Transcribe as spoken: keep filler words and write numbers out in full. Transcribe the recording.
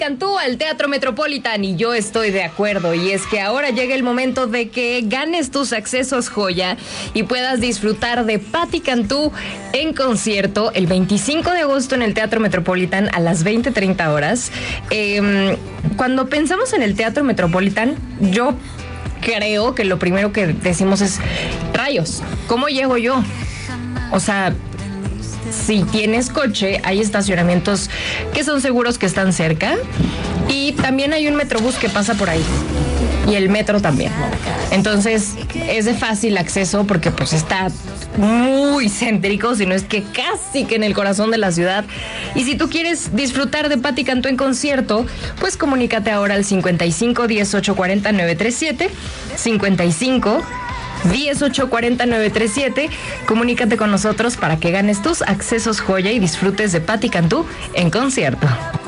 Cantú al Teatro Metropolitan y yo estoy de acuerdo, y es que ahora llega el momento de que ganes tus accesos joya y puedas disfrutar de Patti Cantú en concierto el veinticinco de agosto en el Teatro Metropolitan a las veinte treinta horas. Eh, cuando pensamos en el Teatro Metropolitan, yo creo que lo primero que decimos es, rayos, ¿cómo llego yo? O sea, si tienes coche, hay estacionamientos que son seguros, que están cerca, y también hay un metrobús que pasa por ahí, y el metro también. Entonces es de fácil acceso porque pues está muy céntrico, si no es que casi que en el corazón de la ciudad. Y si tú quieres disfrutar de Patti Cantú en concierto, pues comunícate ahora al cincuenta y cinco, diez, ocho, cuarenta, nueve treinta y siete, cincuenta y cinco diez, ocho, cuarenta, nueve treinta y siete. Comunícate con nosotros para que ganes tus accesos joya y disfrutes de Patti Cantú en concierto.